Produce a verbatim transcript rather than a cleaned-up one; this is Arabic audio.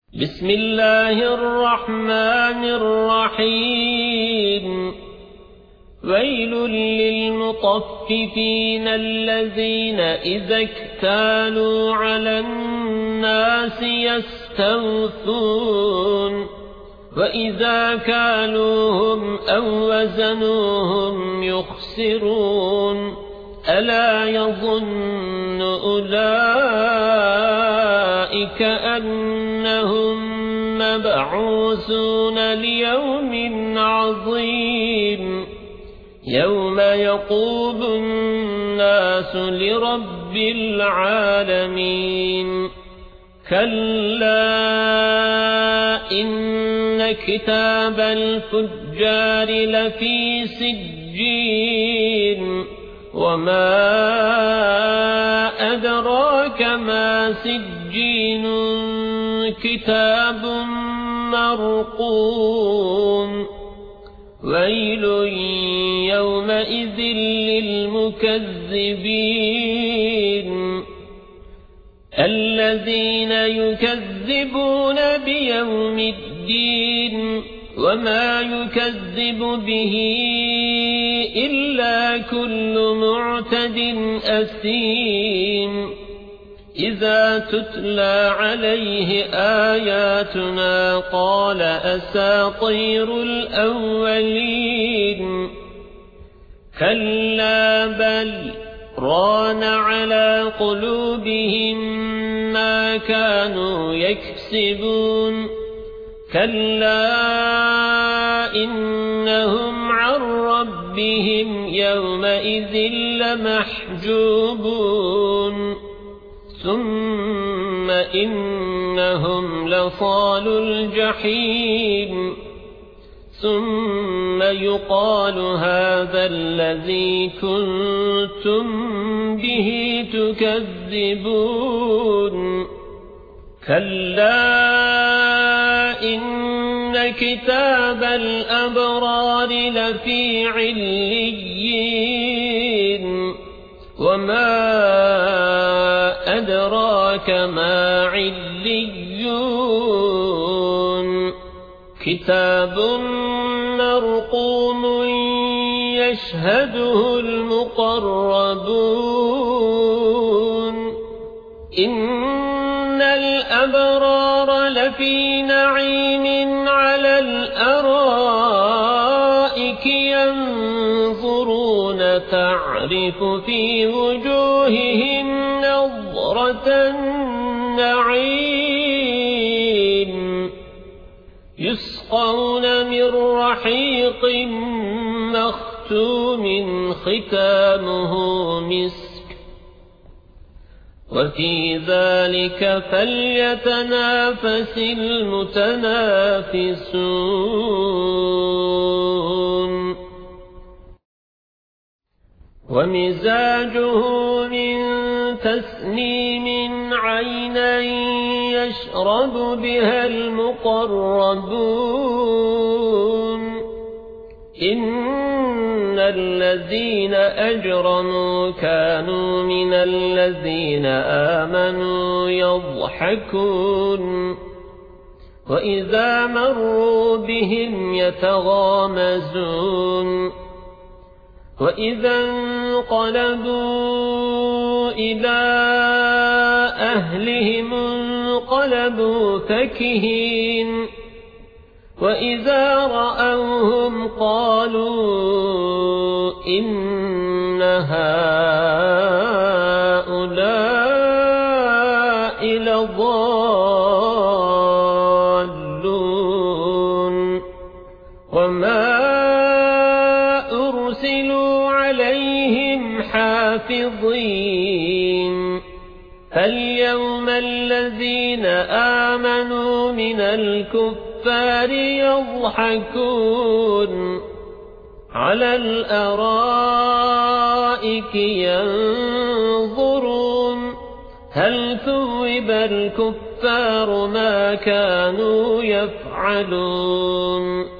بسم الله الرحمن الرحيم ويل للمطففين الذين إذا اكتالوا على الناس يستوفون وإذا كالوهم أو وزنوهم يخسرون ألا يظن أولئك أنهم مبعوثون ليوم عظيم يوم يقوم الناس لرب العالمين كلا إن كتاب الفجار لفي سجين وما أدراك ما سجين كتاب مرقوم ويل يومئذ للمكذبين الذين يكذبون بيوم الدين وما يكذب به إلا كل معتد أثيم إذا تتلى عليه آياتنا قال أساطير الأولين كلا بل ران على قلوبهم ما كانوا يكسبون كلا إنهم عن ربهم يومئذ لمحجوبون ثم إنهم لصال الجحيم ثم يقال هذا الذي كنتم به تكذبون كلا إن كتاب الأبرار لفي عليين وما أدراك ما عليون كتاب مرقوم يشهده المقربون إن الأبرار لفي نعيم على الأرائك ينظرون تعرف في وجوههم نظرة النعيم يسقون من رحيق مختوم ختامه مسك وفي ذلك فليتنافس المتنافسون ومزاجه من تسنيم عينا يشرب بها المقربون إن الذين أجرموا كانوا من الذين آمنوا يضحكون وإذا مروا بهم يتغامزون وإذا انقلبوا إلى أهلهم انقلبوا فكهين وإذا رأوهم قالوا إن هؤلاء لضالون وما أرسلوا عليهم حافظين فاليوم الذين آمنوا من الكفار يضحكون على الأرائك ينظرون هل ثوب الكفار ما كانوا يفعلون